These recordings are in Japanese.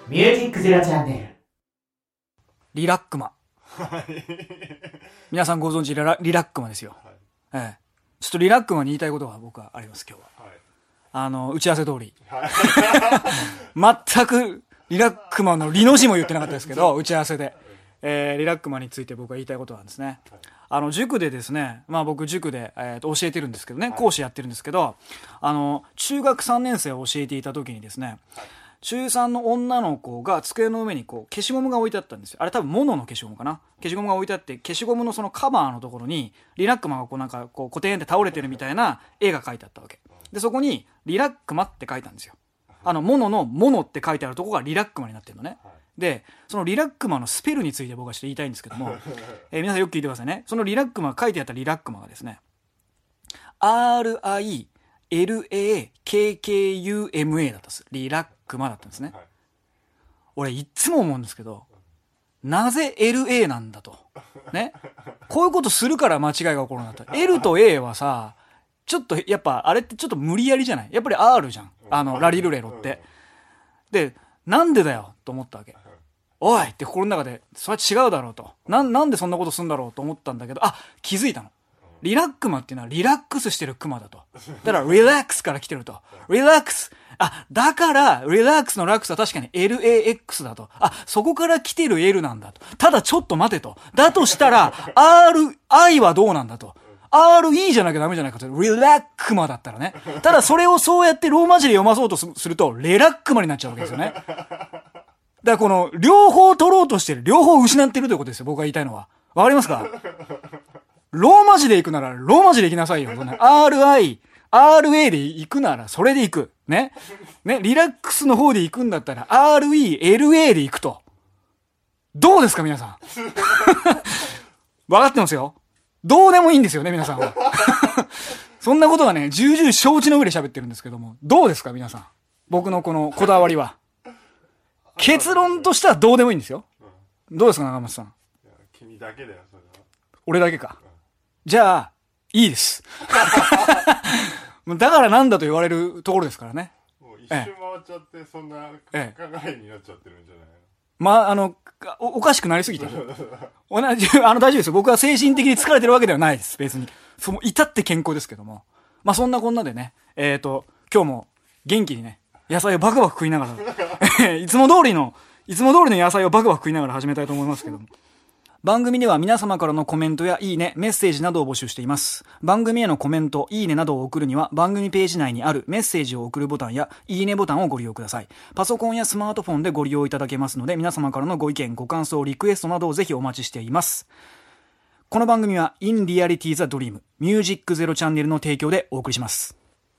ミュージックゼロチャンネル。 リラックマ。皆さんご存知リラックマですよ。ちょっとリラックマに言いたいことが僕はあります、今日は。打ち合わせ通り。全くリラックマのリの字も言ってなかったですけど、打ち合わせで。リラックマについて僕が言いたいことなんですね。塾でですね、僕塾で、教えてるんですけどね、講師やってるんですけど、中学3年生を教えていた時にですね、中3の女の子が机の上にこう消しゴムが置いてあったんですよ。あれ多分モノの消しゴムかな。消しゴムが置いてあって、消しゴムのそのカバーのところにリラックマがこうなんかこうコテンって倒れてるみたいな絵が描いてあったわけで、そこにリラックマって書いたんですよ。モノのモノって書いてあるところがリラックマになってるのね。で、そのリラックマのスペルについて僕はちょっと言いたいんですけども、皆さんよく聞いてくださいね。そのリラックマ、書いてあったリラックマがですね、RILAKKUMA だったんです。リラックマだったんですね。俺いつも思うんですけど、なぜ LA なんだと。ね。こういうことするから間違いが起こるんだと。L と A はさ、ちょっとやっぱあれってちょっと無理やりじゃない？やっぱり R じゃん。ラリルレロって。で、なんでだよと思ったわけ。おいって心の中で、それは違うだろうと。なんでそんなことすんだろうと思ったんだけど、気づいたの。リラックマっていうのはリラックスしてるクマだと。だからリラックスから来てると。リラックス。だからリラックスのラックスは確かに LAX だと。そこから来てる L なんだと。ただちょっと待てと。だとしたら RI はどうなんだと。RE じゃなきゃダメじゃないかと。リラックマだったらね。ただそれをそうやってローマ字で読まそうとすると、レラックマになっちゃうわけですよね。だからこの、両方取ろうとしてる、両方失ってるということですよ、僕が言いたいのは。わかりますか？ローマ字で行くなら、ローマ字で行きなさいよ。RI、RA で行くなら、それで行く。ね。リラックスの方で行くんだったら、RE、LA で行くと。どうですか、皆さん。わかってますよ。どうでもいいんですよね、皆さんは。そんなことはね、重々承知の上で喋ってるんですけども、どうですか、皆さん。僕のこのこだわりは。結論としてはどうでもいいんですよ。どうですか、長松さん。 君だけだよ、それは。 俺だけか。じゃあ、いいです。だからなんだと言われるところですからね。 もう一周回っちゃって、そんな考えになっちゃってるんじゃないの？おかしくなりすぎてる。大丈夫ですよ。僕は精神的に疲れてるわけではないです、別に。至って健康ですけども。そんなこんなでね、今日も元気にね、野菜をバクバク食いながら、いつも通りの野菜をバクバク食いながら始めたいと思いますけども。番組では皆様からのコメントやいいね、メッセージなどを募集しています。番組へのコメント、いいねなどを送るには番組ページ内にあるメッセージを送るボタンやいいねボタンをご利用ください。パソコンやスマートフォンでご利用いただけますので、皆様からのご意見、ご感想、リクエストなどをぜひお待ちしています。この番組は In Reality the Dream ミュージックゼロチャンネルの提供でお送りします。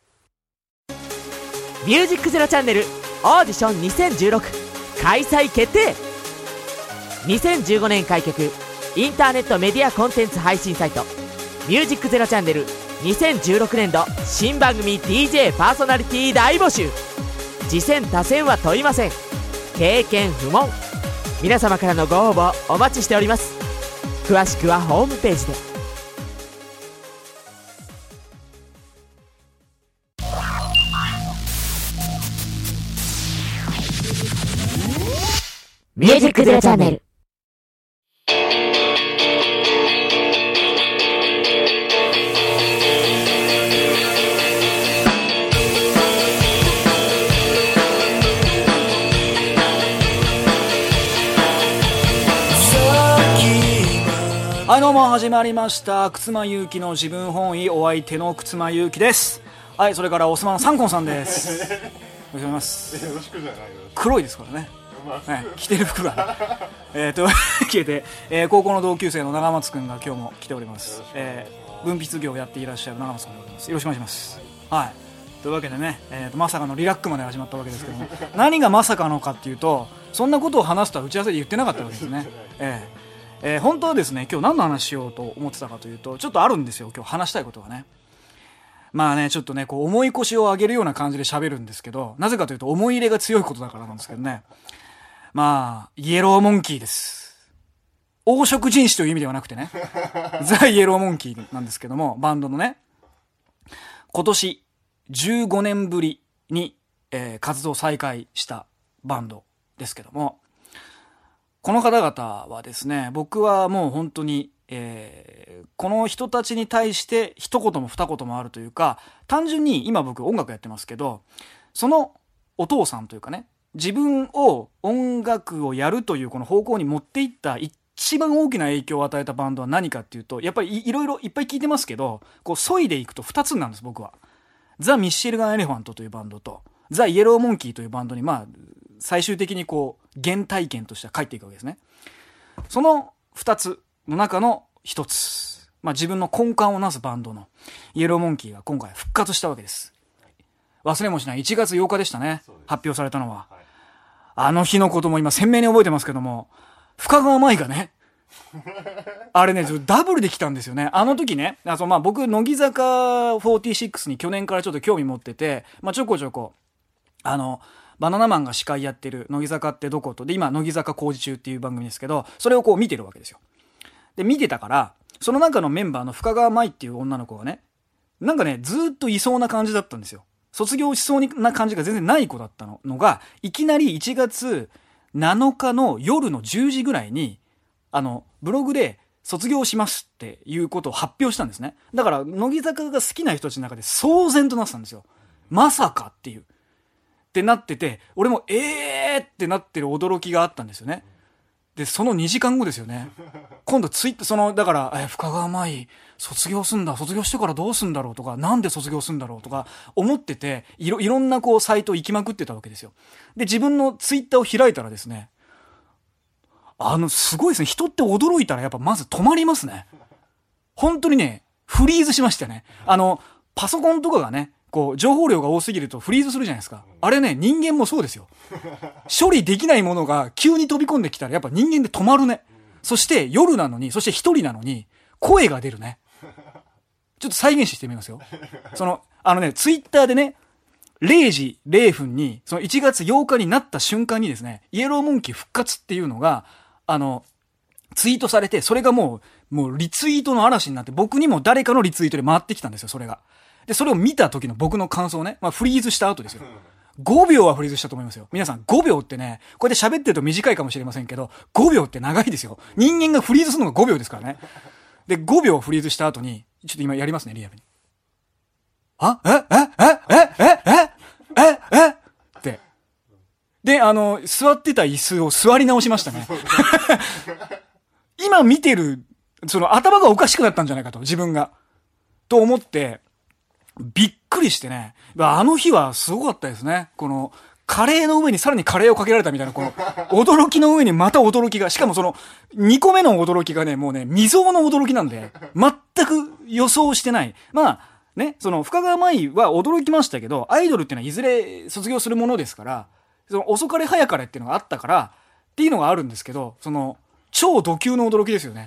ミュージックゼロチャンネルオーディション2016開催決定。2015年開局インターネットメディアコンテンツ配信サイトミュージックゼロチャンネル2016年度新番組 DJ パーソナリティ大募集。次戦他戦は問いません。経験不問。皆様からのご応募お待ちしております。詳しくはホームページで。ミュージックゼロチャンネル。 はいどうも始まりました。くつまゆうきの自分本位、お相手のくつまゆうきです。はい、それからおすまのサンコンさんです。よろしくお願いします。 よろしくじゃないよ。 黒いですからね。着てる服がと消えて、高校の同級生の長松くんが今日も来ております。文筆業をやっていらっしゃる長松くんでございます。よろしくお願いします。はい。というわけでね、まさかのリラックまで始まったわけですけども、何がまさかのかっていうと、そんなことを話すとは打ち合わせで言ってなかったわけですね。本当はですね、今日何の話しようと思ってたかというと、ちょっとあるんですよ、今日話したいことがね。ちょっとね、こう重い腰を上げるような感じで喋るんですけど、なぜかというと思い入れが強いことだからなんですけどね。イエローモンキーです。黄色人種という意味ではなくてね、ザ・イエローモンキーなんですけども、バンドのね、今年15年ぶりに、活動再開したバンドですけども、この方々はですね、僕はもう本当に、この人たちに対して一言も二言もあるというか、単純に今僕音楽やってますけど、そのお父さんというかね、自分を音楽をやるというこの方向に持っていった一番大きな影響を与えたバンドは何かっていうと、やっぱりいろいろいっぱい聞いてますけど、こう削いでいくと2つなんです、僕は。ザ・ミッシェルガン・エレファントというバンドと、ザ・イエロー・モンキーというバンドに、まあ、最終的にこう、原体験としては帰っていくわけですね。その2つの中の1つ、まあ自分の根幹をなすバンドのイエロー・モンキーが今回復活したわけです。忘れもしない1月8日でしたね、発表されたのは。あの日のことも今鮮明に覚えてますけども、深川舞がね、あれね、ダブルで来たんですよね。あの時ね、まあ僕、乃木坂46に去年からちょっと興味持ってて、まあちょこちょこ、バナナマンが司会やってる乃木坂ってどこと、で、今、乃木坂工事中っていう番組ですけど、それをこう見てるわけですよ。で、見てたから、その中のメンバーの深川舞っていう女の子がね、なんかね、ずっといそうな感じだったんですよ。卒業しそうな感じが全然ない子だったのが、いきなり1月7日の夜の10時ぐらいに、ブログで卒業しますっていうことを発表したんですね。だから、乃木坂が好きな人たちの中で騒然となってたんですよ。まさかっていう。ってなってて、俺もってなってる驚きがあったんですよね。で、その2時間後ですよね。今度だから、深川舞、卒業してからどうすんだろうとか、なんで卒業すんだろうとか、思ってて、いろんなこう、サイト行きまくってたわけですよ。で、自分のツイッターを開いたらですね、すごいですね。人って驚いたらやっぱまず止まりますね。本当にね、フリーズしましたね。パソコンとかがね、こう、情報量が多すぎるとフリーズするじゃないですか。あれね、人間もそうですよ。処理できないものが急に飛び込んできたらやっぱ人間で止まるね。そして夜なのに、そして一人なのに、声が出るね。ちょっと再現してみますよ。ツイッターでね、0時0分に、その1月8日になった瞬間にですね、イエローモンキー復活っていうのが、ツイートされて、それがもうリツイートの嵐になって、僕にも誰かのリツイートで回ってきたんですよ、それが。で、それを見た時の僕の感想ね、まあフリーズした後ですよ。5秒はフリーズしたと思いますよ。皆さん5秒ってね、こうやって喋ってると短いかもしれませんけど、5秒って長いですよ。人間がフリーズするのが5秒ですからね。で、5秒フリーズした後に、ちょっと今やりますね、リアルに。って。で、座ってた椅子を座り直しましたね。今見てる、頭がおかしくなったんじゃないかと、自分が。と思って、びっくりしてね。あの日はすごかったですね。この、カレーの上にさらにカレーをかけられたみたいな、この、驚きの上にまた驚きが、しかも2個目の驚きがね、もうね、未曾有の驚きなんで、全く予想してない。まあ、ね、深川舞は驚きましたけど、アイドルっていうのはいずれ卒業するものですから、遅かれ早かれっていうのがあったから、っていうのがあるんですけど、超ド級の驚きですよね。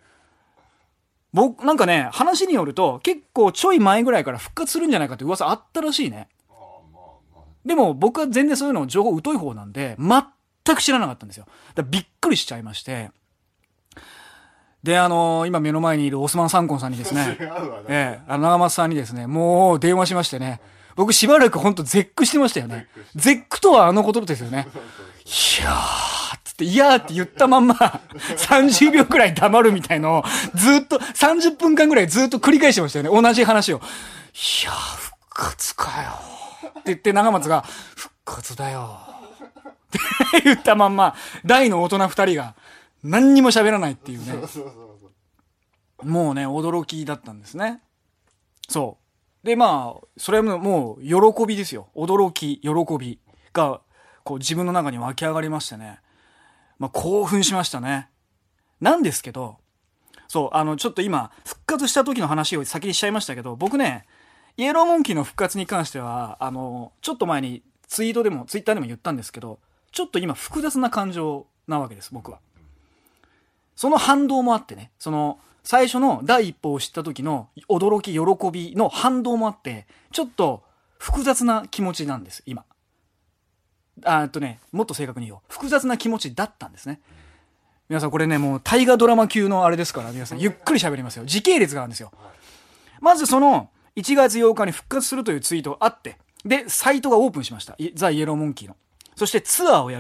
なんかね、話によると、結構ちょい前ぐらいから復活するんじゃないかって噂あったらしいね。でも僕は全然そういうの情報疎い方なんで、全く知らなかったんですよ。だからびっくりしちゃいまして。で、今目の前にいるオスマン・サンコンさんにですね、長松さんにですね、もう電話しましてね、僕しばらくほんと絶句してましたよね。絶句とはあのことですよね。いやーつって、いやーって言ったまんま、30秒くらい黙るみたいのを、ずっと、30分間くらいずっと繰り返してましたよね。同じ話を。いやー、復活かよ。って言って長松が、復活だよ。って言ったまんま、大の大人2人が、何にも喋らないっていうね。もうね、驚きだったんですね。そう。で、まあ、それはもう、喜びですよ。驚き、喜びが、こう自分の中に湧き上がりましてね。まあ、興奮しましたね。なんですけど、そう、ちょっと今、復活した時の話を先にしちゃいましたけど、僕ね、イエローモンキーの復活に関しては、ちょっと前にツイッターでも言ったんですけど、ちょっと今複雑な感情なわけです、僕は。その反動もあってね、最初の第一歩を知った時の驚き、喜びの反動もあって、ちょっと複雑な気持ちなんです、今。もっと正確に言おう。複雑な気持ちだったんですね。皆さんこれね、もう大河ドラマ級のあれですから、皆さんゆっくり喋りますよ。時系列があるんですよ。まず1月8日に復活するというツイートがあって、で、サイトがオープンしました。ザ・イエローモンキーの。そしてツアーをやると。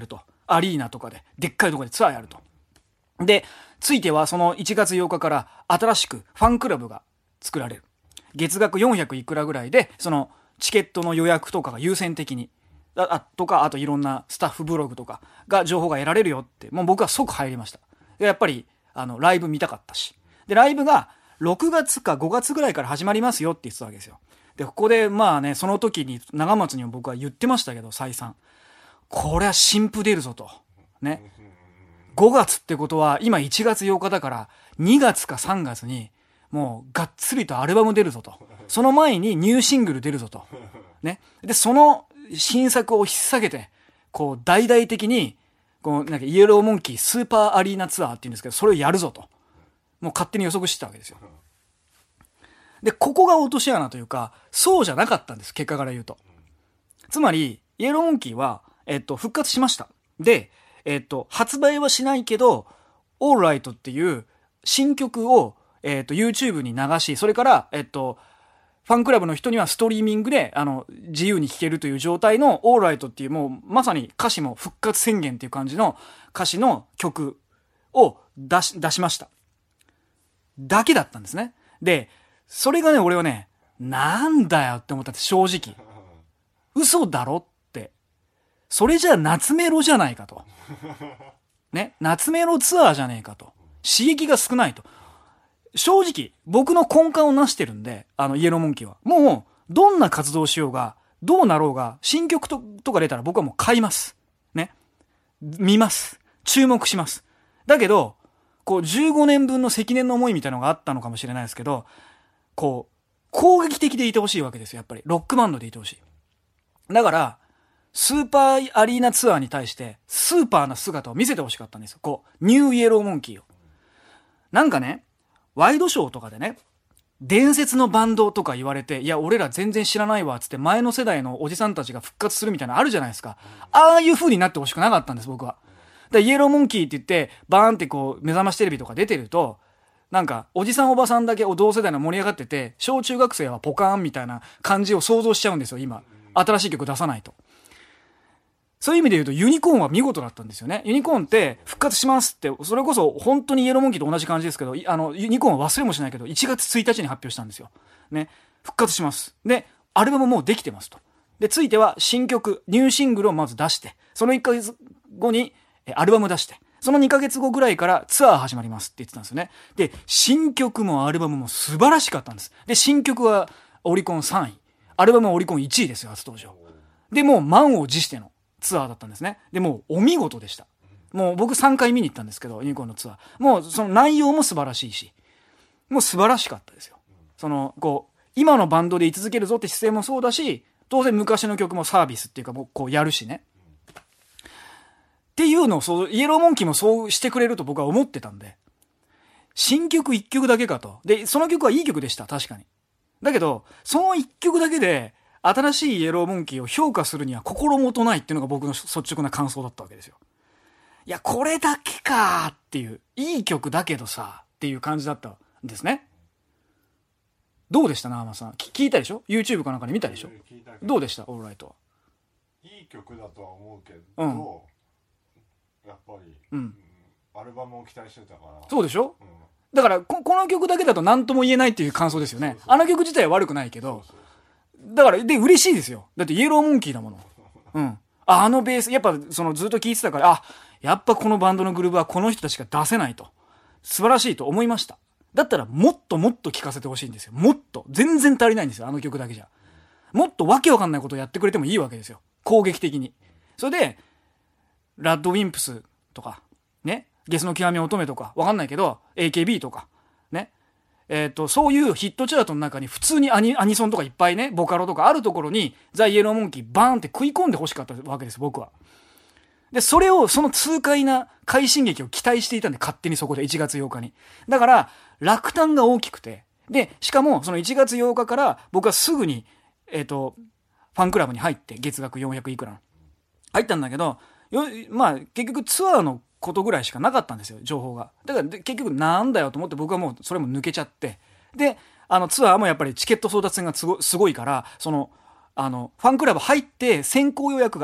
アリーナとかで、でっかいところでツアーやると。で、ついてはその1月8日から新しくファンクラブが作られる。月額400いくらぐらいで、そのチケットの予約とかが優先的に、とか、あといろんなスタッフブログとかが情報が得られるよって、もう僕は即入りました。やっぱり、ライブ見たかったし。で、ライブが6月か5月ぐらいから始まりますよって言ってたわけですよ。で、ここでまあね、その時に長松にも僕は言ってましたけど、再三。これは新譜出るぞと。ね。5月ってことは、今1月8日だから、2月か3月に、もうがっつりとアルバム出るぞと。その前にニューシングル出るぞと。ね。で、その新作を引っ提げて、こう、大々的に、こう、なんかイエローモンキースーパーアリーナツアーって言うんですけど、それをやるぞと。もう勝手に予測してたわけですよ。で、ここが落とし穴というか、そうじゃなかったんです、結果から言うと。つまり、イエローモンキーは、復活しました。で、発売はしないけど、オールライトっていう新曲を、YouTube に流し、それから、ファンクラブの人にはストリーミングで、自由に聴けるという状態のオールライトっていう、もう、まさに歌詞も復活宣言っていう感じの歌詞の曲を出しました。だけだったんですね。で、それがね、俺はね、なんだよって思ったって正直。嘘だろって。それじゃあ夏メロじゃないかと。ね、夏メロツアーじゃねえかと。刺激が少ないと。正直、僕の根幹をなしてるんで、イエローモンキーは。もう、どんな活動しようが、どうなろうが、新曲とか出たら僕はもう買います。ね。見ます。注目します。だけど、こう、15年分の積年の思いみたいなのがあったのかもしれないですけど、こう、攻撃的でいてほしいわけですよ、やっぱり。ロックバンドでいてほしい。だから、スーパーアリーナツアーに対して、スーパーな姿を見せてほしかったんですよ。こう、ニューイエローモンキーを。なんかね、ワイドショーとかでね、伝説のバンドとか言われて、いや、俺ら全然知らないわ、つって前の世代のおじさんたちが復活するみたいなのあるじゃないですか。ああいう風になってほしくなかったんです、僕は。で、イエローモンキーって言って、バーンってこう、目覚ましテレビとか出てると、なんか、おじさんおばさんだけ同世代の盛り上がってて、小中学生はポカーンみたいな感じを想像しちゃうんですよ、今。新しい曲出さないと。そういう意味で言うと、ユニコーンは見事だったんですよね。ユニコーンって復活しますって、それこそ本当にイエローモンキーと同じ感じですけど、ユニコーンは忘れもしないけど、1月1日に発表したんですよ。ね。復活します。で、アルバムもうできてますと。で、ついては新曲、ニューシングルをまず出して、その1ヶ月後にアルバム出して、その2ヶ月後ぐらいからツアー始まりますって言ってたんですよね。で、新曲もアルバムも素晴らしかったんです。で、新曲はオリコン3位。アルバムはオリコン1位ですよ、初登場。で、もう満を持してのツアーだったんですね。で、もうお見事でした。もう僕3回見に行ったんですけど、ユニコーンのツアー。もうその内容も素晴らしいし、もう素晴らしかったですよ。こう、今のバンドで居続けるぞって姿勢もそうだし、当然昔の曲もサービスっていうか、もうこうやるしね。っていうのをイエローモンキーもそうしてくれると僕は思ってたんで、新曲1曲だけかと。で、その曲はいい曲でした、確かに。だけど、その1曲だけで、新しいイエローモンキーを評価するには心もとないっていうのが僕の率直な感想だったわけですよ。いや、これだけかーっていう、いい曲だけどさ、っていう感じだったんですね。どうでした長間さん。聞いたでしょ ?YouTube かなんかで見たでしょ？どうでしたオールライトは。 いい曲だとは思うけど、やっぱり、アルバムを期待してたから。 そうでしょ、だからこの曲だけだと何とも言えないっていう感想ですよね。あの曲自体は悪くないけど、だから、で、嬉しいですよ。だってイエローモンキーだもの。あのベース、やっぱずっと聴いてたから、やっぱこのバンドのグルーヴはこの人たちが出せないと。素晴らしいと思いました。だったらもっともっと聴かせてほしいんですよ。もっと。全然足りないんですよ、あの曲だけじゃ。もっとわけわかんないことをやってくれてもいいわけですよ。攻撃的に。それで、ラッドウィンプスとか、ね、ゲスの極み乙女とか、わかんないけど、AKB とか、ね、そういうヒットチャートの中に普通にアニソンとかいっぱいね、ボカロとかあるところに、ザ・イエローモンキーバーンって食い込んで欲しかったわけです、僕は。で、それを、その痛快な快進撃を期待していたんで、勝手にそこで1月8日に。だから、落胆が大きくて、で、しかも、その1月8日から僕はすぐに、ファンクラブに入って、月額400いくらの。入ったんだけど、まあ、結局ツアーのことぐらいしかなかったんですよ、情報が。だから、結局なんだよと思って僕はもうそれも抜けちゃって。で、ツアーもやっぱりチケット争奪戦がすごいから、ファンクラブ入って先行予約があって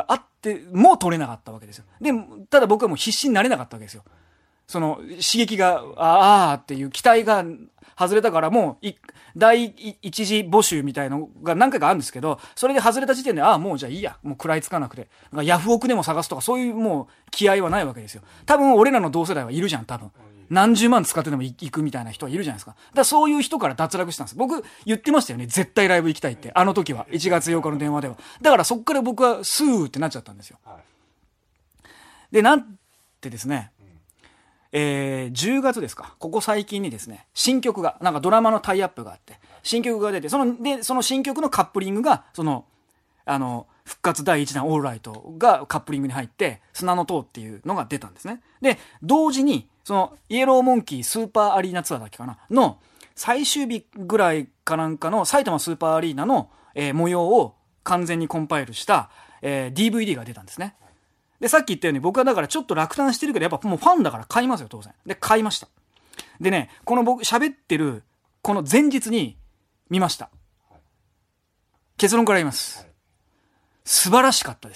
で、も取れなかったわけですよ。で、ただ僕はもう必死になれなかったわけですよ。その、刺激が、あーっていう期待が外れたから、もう、第一次募集みたいのが何回かあるんですけど、それで外れた時点で、もうじゃあいいや。もう食らいつかなくて。ヤフオクでも探すとか、そういうもう、気合はないわけですよ。多分、俺らの同世代はいるじゃん、多分。何十万使ってでも行くみたいな人はいるじゃないですか。だからそういう人から脱落したんです。僕、言ってましたよね。絶対ライブ行きたいって。あの時は。1月8日の電話では。だからそっから僕はスーってなっちゃったんですよ。で、なんてですね、10月ですか。ここ最近にですね、新曲が、なんかドラマのタイアップがあって、新曲が出て、その新曲のカップリングが、復活第1弾オールライトがカップリングに入って、砂の塔っていうのが出たんですね。で、同時に、その、イエローモンキースーパーアリーナツアーだっけかなの、最終日ぐらいかなんかの埼玉スーパーアリーナの、模様を完全にコンパイルした、DVD が出たんですね。で、さっき言ったように僕はだからちょっと落胆してるけど、やっぱもうファンだから買いますよ、当然。で、買いました。でね、この僕喋ってる、この前日に見ました。結論から言います。素晴らしかったです。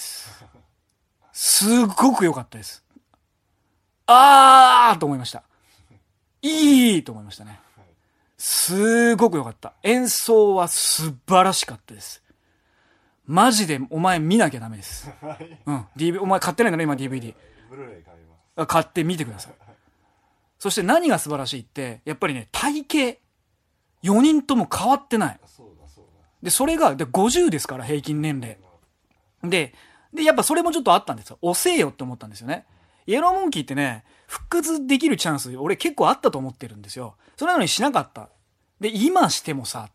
すごく良かったです。と思いました。いいと思いましたね。すごく良かった。演奏は素晴らしかったです。マジでお前見なきゃダメです。うん。お前買ってないんだね、今 DVD。 ブルーレイ買います。 買って見てください。そして何が素晴らしいって、やっぱりね、体型。4人とも変わってない。で、それが、50ですから、平均年齢。で、やっぱそれもちょっとあったんですよ。遅えよって思ったんですよね。イエローモンキーってね、復活できるチャンス、俺結構あったと思ってるんですよ。それなのにしなかった。で、今してもさ、って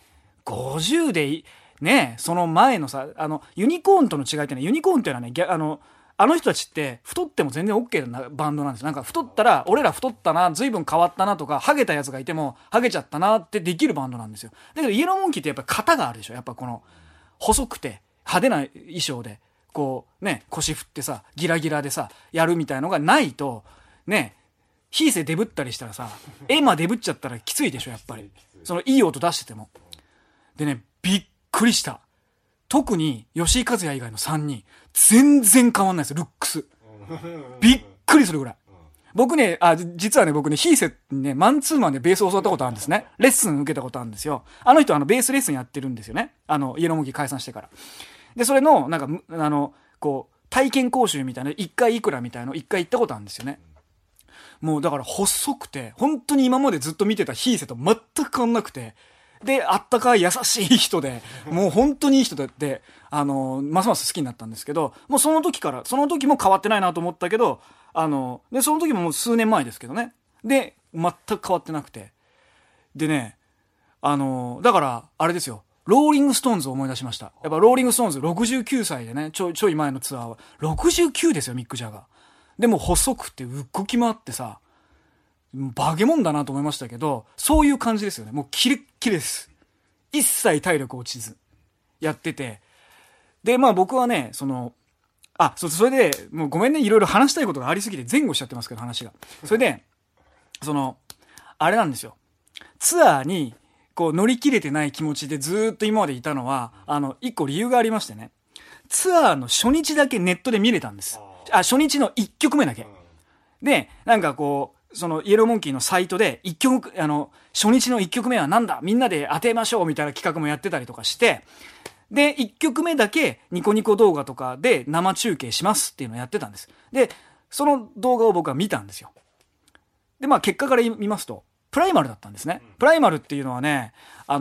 。50で、ね、その前のさ、ユニコーンとの違いってね、ユニコーンっていうのはね、あの人たちって太っても全然 OK なバンドなんです。なんか太ったら、俺ら太ったな、随分変わったなとか、ハゲたやつがいても、ハゲちゃったなってできるバンドなんですよ。だけどイエローモンキーってやっぱ型があるでしょ。やっぱこの、細くて派手な衣装で、こうね、腰振ってさ、ギラギラでさ、やるみたいのがないと、ね、ヒーセデブったりしたらさ、エマデブっちゃったらきついでしょ、やっぱり。そのいい音出してても。でね、びっくりした。特に吉井和也以外の3人、全然変わんないですよ、ルックス。びっくりするぐらい。僕ね、実はね、僕ね、ヒーセにね、マンツーマンでベースを教わったことあるんですね。レッスン受けたことあるんですよ。あの人ベースレッスンやってるんですよね。イエローモンキー解散してから。で、それの、なんか、こう、体験講習みたいな、1回いくらみたいなの1回行ったことあるんですよね。もうだから細くて、本当に今までずっと見てたヒーセと全く変わんなくて、で、あったかい優しい人で、もう本当にいい人で、ますます好きになったんですけど、もうその時も変わってないなと思ったけど、で、その時ももう数年前ですけどね。で、全く変わってなくて。でね、だから、あれですよ。ローリングストーンズを思い出しました。やっぱローリングストーンズ69歳でね、ちょい前のツアーは。69ですよ、ミック・ジャガー。でも細くて動き回ってさ、バケモンだなと思いましたけど、そういう感じですよね。もうキレッキレです。一切体力落ちず、やってて。で、まあ僕はね、それで、もうごめんね、いろいろ話したいことがありすぎて前後しちゃってますけど、話が。それで、あれなんですよ。ツアーに、こう乗り切れてない気持ちでずーっと今までいたのは、一個理由がありましてね。ツアーの初日だけネットで見れたんです。初日の1曲目だけ。で、なんかこう、そのイエローモンキーのサイトで1曲、初日の1曲目はなんだみんなで当てましょうみたいな企画もやってたりとかして、で、1曲目だけニコニコ動画とかで生中継しますっていうのをやってたんです。で、その動画を僕は見たんですよ。で、まあ結果から見ますと、プライマルだったんですね。プライマルっていうのはね、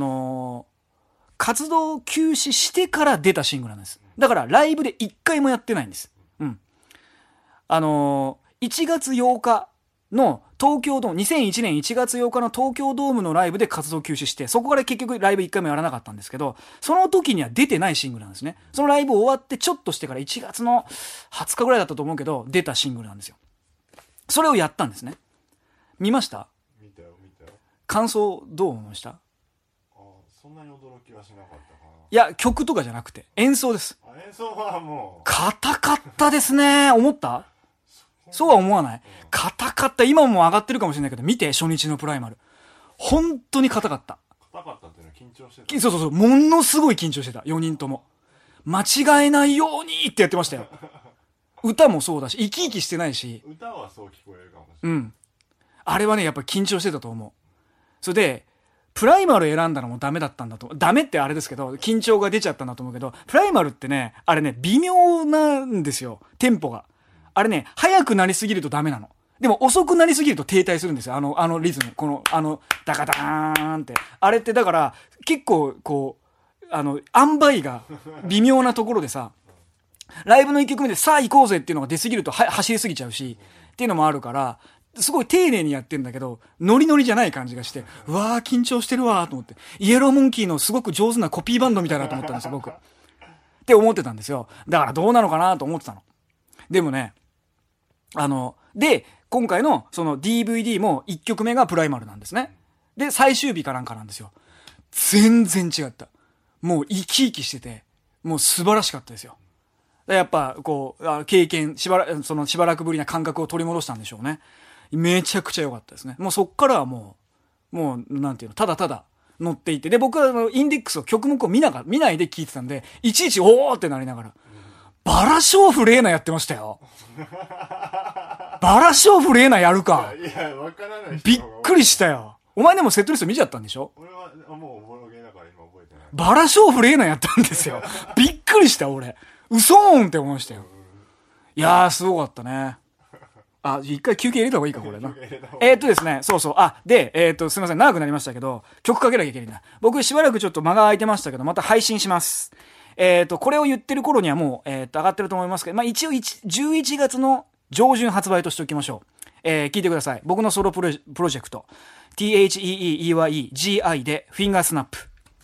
活動休止してから出たシングルなんです。だからライブで1回もやってないんです。うん。1月8日の東京ドーム、2001年1月8日の東京ドームのライブで活動休止して、そこから結局ライブ1回もやらなかったんですけど、その時には出てないシングルなんですね。そのライブ終わってちょっとしてから1月の20日ぐらいだったと思うけど、出たシングルなんですよ。それをやったんですね。見ました？ 見たよ。 感想どう思いました？ そんなに驚きはしなかったかな。 いや、曲とかじゃなくて、演奏です。 演奏はもう。 硬かったですね。思った？そうは思わない？硬かった。今も上がってるかもしれないけど、見て、初日のプライマル。本当に硬かった。 硬かったっていうのは緊張してた。 そう。ものすごい緊張してた。4人とも。 間違えないようにってやってましたよ。歌もそうだし、生き生きしてないし。 歌はそう聞こえるかもしれない。 うん。あれはね、やっぱり緊張してたと思う。それで、プライマル選んだのもダメだったんだと。ダメってあれですけど、緊張が出ちゃったんだと思うけど、プライマルってね、あれね、微妙なんですよ。テンポが。あれね、速くなりすぎるとダメなの。でも遅くなりすぎると停滞するんですよ。あのリズム。ダカダーンって。あれってだから、結構、塩梅が微妙なところでさ、ライブの一曲目でさあ行こうぜっていうのが出すぎると走りすぎちゃうし、っていうのもあるから、すごい丁寧にやってんだけど、ノリノリじゃない感じがして、うわー緊張してるわーと思って、イエローモンキーのすごく上手なコピーバンドみたいなと思ったんですよ、僕。って思ってたんですよ。だからどうなのかなと思ってたの。でもね、で、今回のその DVD も1曲目がプライマルなんですね。で、最終日かなんかなんですよ。全然違った。もう生き生きしてて、もう素晴らしかったですよ。やっぱ、経験、しばらくぶりな感覚を取り戻したんでしょうね。めちゃくちゃ良かったですね。もうそっからはもう、なんていうの、ただただ乗っていて。で、僕はインデックスを曲目を見ないで聴いてたんで、いちいちおーってなりながら、バラショーフレーナやってましたよ。バラショーフレーナやるか。 いや、わからない。 びっくりしたよ。お前でもセットリスト見ちゃったんでしょ？ 俺はもうおぼろげだから今覚えてない。 バラショーフレーナやったんですよ。びっくりした、俺。嘘ーんって思いましたよ。いやー、すごかったね。一回休憩入れた方がいいか、これな。ですね、そうそう。すいません、長くなりましたけど、曲かけなきゃいけないな。僕しばらくちょっと間が空いてましたけど、また配信します。これを言ってる頃にはもう、上がってると思いますけど、一応11月の上旬発売としておきましょう。聞いてください。僕のソロプロジェクト。THEEYEGI でフィンガースナップ。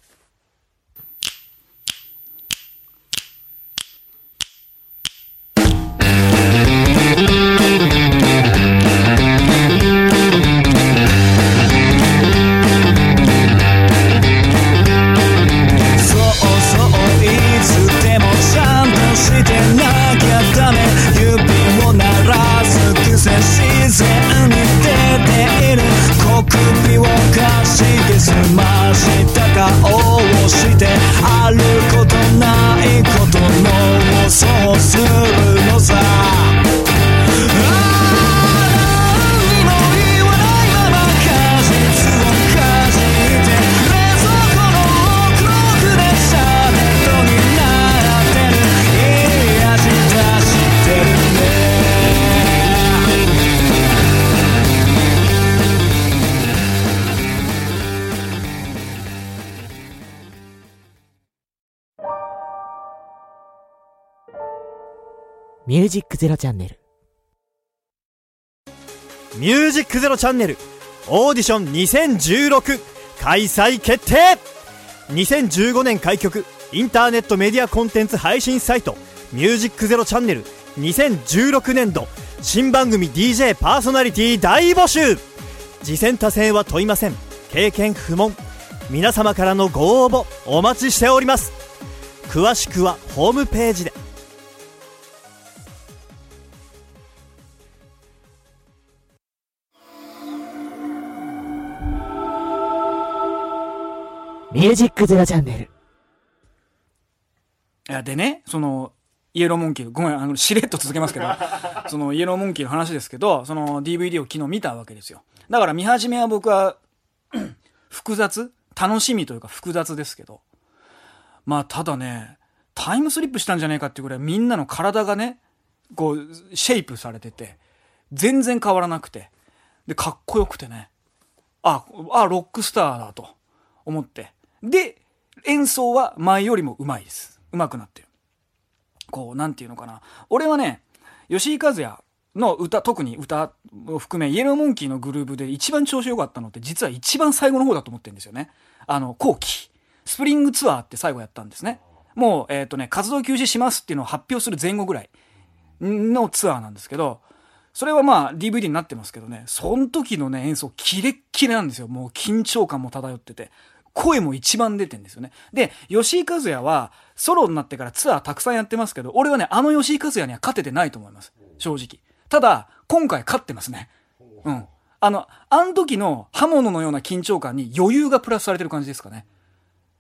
自然に出ている小首をかしげすました顔をしてあることないことの想するのさ何も言わないまま果実をかじって冷蔵庫の奥でシャレットになってるいい味出してるねミュージックゼロチャンネル。 ミュージックゼロチャンネルオーディション2016開催決定。2015年開局インターネットメディアコンテンツ配信サイトミュージックゼロチャンネル2016年度新番組 DJ パーソナリティ大募集。次戦他戦は問いません。経験不問。皆様からのご応募お待ちしております。詳しくはホームページで。 ミュージックゼロチャンネル。 いや、でね、イエローモンキー、ごめん、しれっと続けますけど、イエローモンキーの話ですけど、DVD を昨日見たわけですよ。だから見始めは僕は、楽しみというか複雑ですけど。まあ、ただね、タイムスリップしたんじゃねえかっていうぐらいみんなの体がね、シェイプされてて、全然変わらなくて、で、かっこよくてね、ロックスターだと思って、で、演奏は前よりも上手いです。上手くなってる。なんていうのかな。俺はね、吉井和也の歌、特に歌を含め、イエローモンキーのグルーヴで一番調子良かったのって、実は一番最後の方だと思ってるんですよね。後期。スプリングツアーって最後やったんですね。もう、活動休止しますっていうのを発表する前後ぐらいのツアーなんですけど、それはまあ DVD になってますけどね、その時のね、演奏キレッキレなんですよ。もう緊張感も漂ってて。声も一番出てんですよね。で、吉井和也はソロになってからツアーたくさんやってますけど、俺はね、吉井和也には勝ててないと思います。正直。ただ、今回勝ってますね。うん。あの時の刃物のような緊張感に余裕がプラスされてる感じですかね。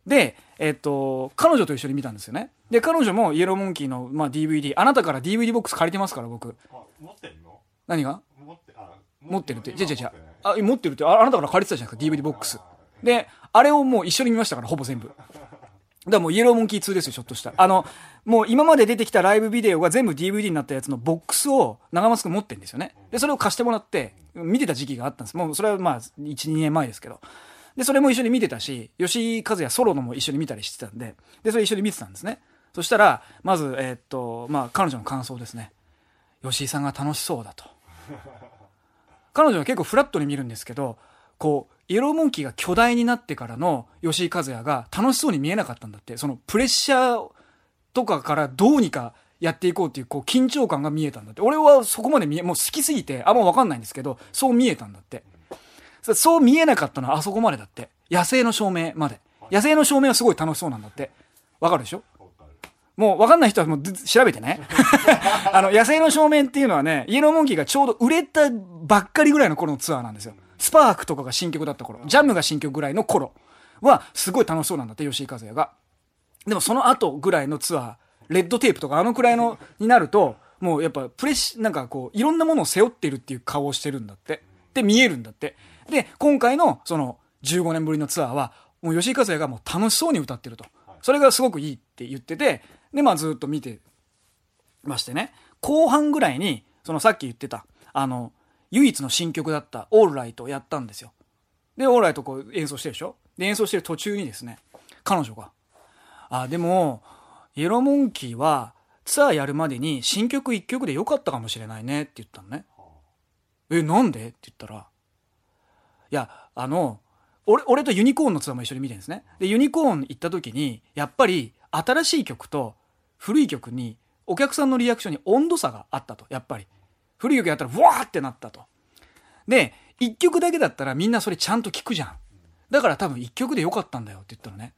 で、彼女と一緒に見たんですよね。で、彼女もイエローモンキーの、まあ、DVD、あなたから DVD ボックス借りてますから、僕。 持ってんの？ 何が持ってるって。違う。 あ、 持ってるって、あなたから借りてたじゃないですか、DVD ボックス。で、あれをもう一緒に見ましたから、ほぼ全部。だからもうイエローモンキー2ですよ、ちょっとした。もう今まで出てきたライブビデオが全部 DVD になったやつのボックスを長松くん持ってるんですよね。で、それを貸してもらって、見てた時期があったんです。もうそれはまあ、1、2年前ですけど。で、それも一緒に見てたし、吉井和也ソロのも一緒に見たりしてたんで、で、それ一緒に見てたんですね。そしたら、まず、まあ、彼女の感想ですね。吉井さんが楽しそうだと。彼女は結構フラットに見るんですけど、こう、イエローモンキーが巨大になってからの吉井和也が楽しそうに見えなかったんだって。そのプレッシャーとかからどうにかやっていこうっていう、こう、緊張感が見えたんだって。俺はそこまでもう好きすぎて、あんま分かんないんですけど、そう見えたんだって。そう見えなかったのはあそこまでだって。野生の照明まで。野生の照明はすごい楽しそうなんだって。わかるでしょ？もうわかんない人はもう調べてね。野生の照明っていうのはね、イエローモンキーがちょうど売れたばっかりぐらいの頃のツアーなんですよ。スパークとかが新曲だった頃、ジャムが新曲ぐらいの頃はすごい楽しそうなんだって、吉井和也が。でもその後ぐらいのツアー、レッドテープとかあのくらいのになると、もうやっぱなんかこう、いろんなものを背負ってるっていう顔をしてるんだって。で、見えるんだって。で、今回のその15年ぶりのツアーは、もう吉井和也がもう楽しそうに歌ってると。それがすごくいいって言ってて、で、まあずっと見てましてね。後半ぐらいに、そのさっき言ってた、唯一の新曲だったオールライトをやったんですよ。で、オールライトこう演奏してるでしょ？で、演奏してる途中にですね、彼女が、でも、イエローモンキーはツアーやるまでに新曲1曲で良かったかもしれないねって言ったのね。なんでって言ったら、いや、俺とユニコーンのツアーも一緒に見てるんですね。で、ユニコーン行った時に、やっぱり新しい曲と古い曲にお客さんのリアクションに温度差があったと。やっぱり。古い曲やったら、わーってなったと。で、一曲だけだったらみんなそれちゃんと聞くじゃん。だから多分一曲でよかったんだよって言ったのね。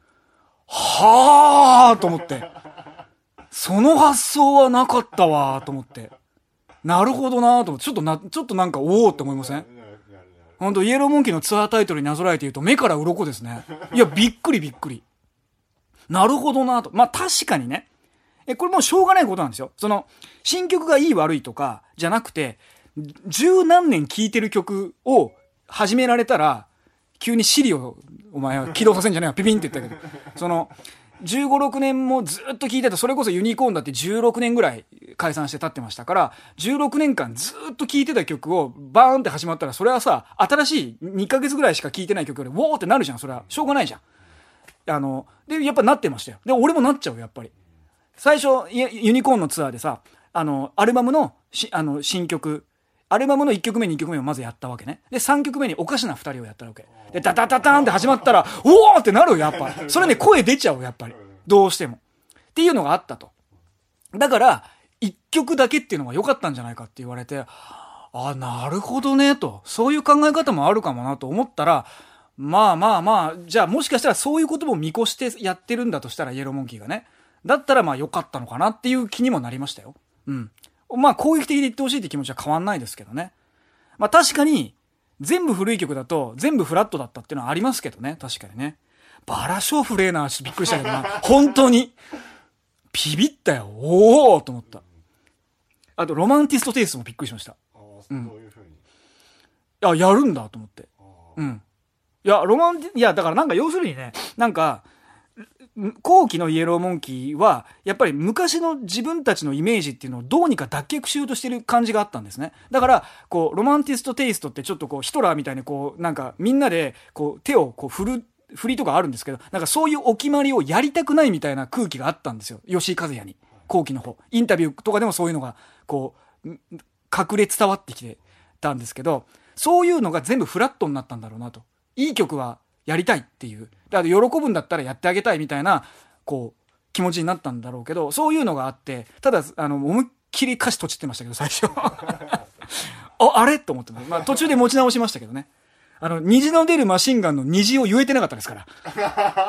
はーと思って。その発想はなかったわーと思って。なるほどなーと思って。ちょっとなんかおーって思いません？ほんとイエローモンキーのツアータイトルになぞらえて言うと目から鱗ですね。いや、びっくり。なるほどなーと。まあ確かにね。これもうしょうがないことなんですよ。その、新曲がいい悪いとかじゃなくて、十何年聴いてる曲を始められたら、急にシリを、お前は起動させんじゃないよ、ピピンって言ったけど、その、15、6年もずっと聴いてた、それこそユニコーンだって16年ぐらい解散して経ってましたから、16年間ずっと聴いてた曲をバーンって始まったら、それはさ、新しい2ヶ月ぐらいしか聴いてない曲より、ウォーってなるじゃん、それは。しょうがないじゃん。で、やっぱなってましたよ。で、俺もなっちゃうよ、やっぱり。最初、ユニコーンのツアーでさ、アルバムの新曲、アルバムの1曲目2曲目をまずやったわけね。で、3曲目におかしな2人をやったわけ。で、ダダダダーンって始まったら、おーってなるよ、やっぱ。それね、声出ちゃう、やっぱり。どうしても。っていうのがあったと。だから、1曲だけっていうのが良かったんじゃないかって言われて、なるほどね、と。そういう考え方もあるかもなと思ったら、まあ、じゃあもしかしたらそういうことも見越してやってるんだとしたら、イエローモンキーがね。だったらまあ良かったのかなっていう気にもなりましたよ。うん。まあ攻撃的で言ってほしいって気持ちは変わんないですけどね。まあ確かに、全部古い曲だと全部フラットだったっていうのはありますけどね。確かにね。バラショーフレーナーびっくりしたけどな。本当に。ビビったよ。おーと思った。あと、ロマンティストテイストもびっくりしました。 そういう風に。 やるんだと思って。うん。いや、だからなんか要するにね、なんか、後期のイエローモンキーは、やっぱり昔の自分たちのイメージっていうのをどうにか脱却しようとしてる感じがあったんですね。だから、こう、ロマンティストテイストってちょっとこう、ヒトラーみたいにこう、なんかみんなで、こう、手をこう振りとかあるんですけど、なんかそういうお決まりをやりたくないみたいな空気があったんですよ。吉井和也に。後期の方。インタビューとかでもそういうのが、こう、隠れ伝わってきてたんですけど、そういうのが全部フラットになったんだろうなと。いい曲はやりたいっていう。だから喜ぶんだったらやってあげたいみたいな、こう、気持ちになったんだろうけど、そういうのがあって、ただ、思いっきり歌詞とちってましたけど、最初。あれと思ってね。まあ途中で持ち直しましたけどね。虹の出るマシンガンの虹を言えてなかったですから。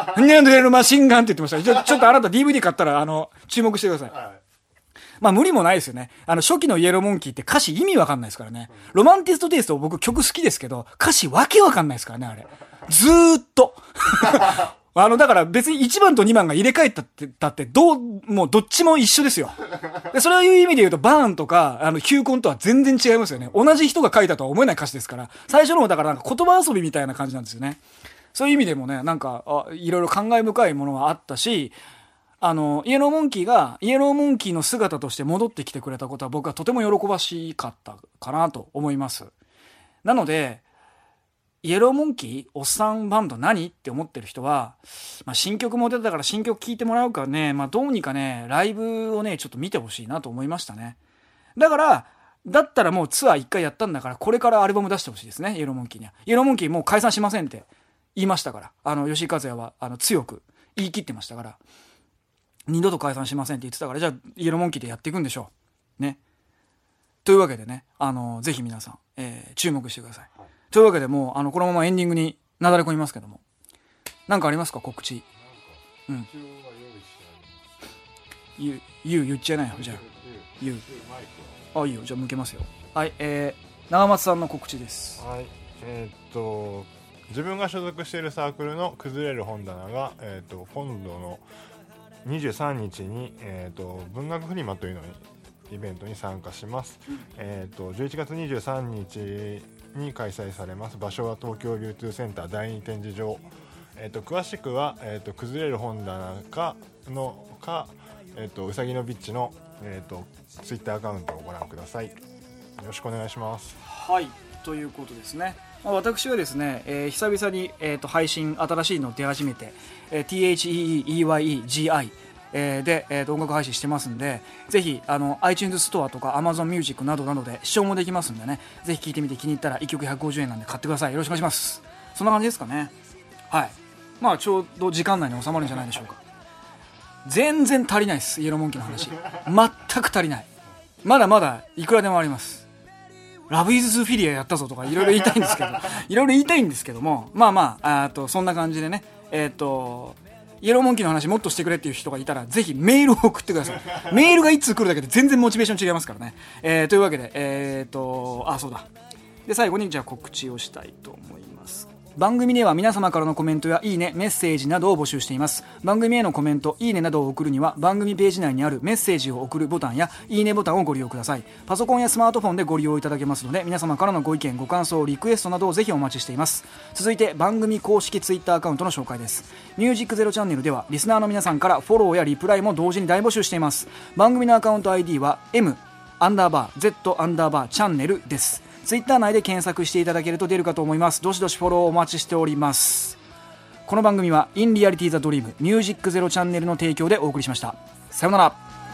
虹の出るマシンガンって言ってました。ちょっとあなた DVD 買ったら、注目してください。まあ無理もないですよね。初期のイエローモンキーって歌詞意味わかんないですからね。ロマンティストテイスト僕曲好きですけど、歌詞わけわかんないですからね、あれ。ずーっと。 だから別に1番と2番が入れ替えたってもうどっちも一緒ですよ。で、それをいう意味で言うと、バーンとか、球根とは全然違いますよね。同じ人が書いたとは思えない歌詞ですから。最初の方だからなんか言葉遊びみたいな感じなんですよね。そういう意味でもね、なんか、いろいろ感慨深いものはあったし、イエローモンキーの姿として戻ってきてくれたことは僕はとても喜ばしかったかなと思います。なので、イエローモンキーおっさんバンド何って思ってる人は、新曲も出たから新曲聴いてもらうからね、どうにかね、ライブをね、ちょっと見てほしいなと思いましたね。だったらもうツアー1回やったんだから、これからアルバム出してほしいですね、イエローモンキーには。イエローモンキーもう解散しませんって言いましたから。吉井和也は、強く言い切ってましたから。二度と解散しませんって言ってたから、じゃあ、イエローモンキーでやっていくんでしょう。ね。というわけでね、ぜひ皆さん、注目してください。というわけでもうこのままエンディングになだれ込みますけども、なんかありますか、告知。うん。言っちゃいないよ、じゃあ。いいよ、じゃあ向けますよ。はい、長松さんの告知です。 はい、自分が所属しているサークルの崩れる本棚が、今度の23日に、文学フリマというのにイベントに参加します。11月23日に開催されます。場所は東京流通センター第2展示場。詳しくは、崩れる本棚かうさぎのビッチの、ツイッターアカウントをご覧ください。よろしくお願いします。 はい、ということですね。私はですね、久々に、配信新しいの出始めて、THEEYEGIで、音楽配信してますんで、ぜひiTunes ストアとか Amazon Music などなどで視聴もできますんでね、ぜひ聴いてみて気に入ったら1曲150円なんで買ってください。よろしくお願いします。そんな感じですかね。はい、ちょうど時間内に収まるんじゃないでしょうか。全然足りないです、イエローモンキーの話。全く足りない。まだまだいくらでもあります。ラブイズフィリアやったぞとかいろいろ言いたいんですけども、そんな感じでね、イエローモンキーの話もっとしてくれっていう人がいたら、ぜひメールを送ってください。メールが1通来るだけで全然モチベーション違いますからね。というわけで、そうだ。で、最後にじゃあ告知をしたいと思います。番組では皆様からのコメントやいいね、メッセージなどを募集しています。番組へのコメント、いいねなどを送るには番組ページ内にあるメッセージを送るボタンやいいねボタンをご利用ください。パソコンやスマートフォンでご利用いただけますので、皆様からのご意見、ご感想、リクエストなどをぜひお待ちしています。続いて番組公式ツイッターアカウントの紹介です。ミュージックゼロチャンネルではリスナーの皆さんからフォローやリプライも同時に大募集しています。番組のアカウント ID は M_Z_ チャンネルです。ツイッター内で検索していただけると出るかと思います。どしどしフォローお待ちしております。この番組は In Reality the Dream ミュージックゼロチャンネルの提供でお送りしました。さようなら。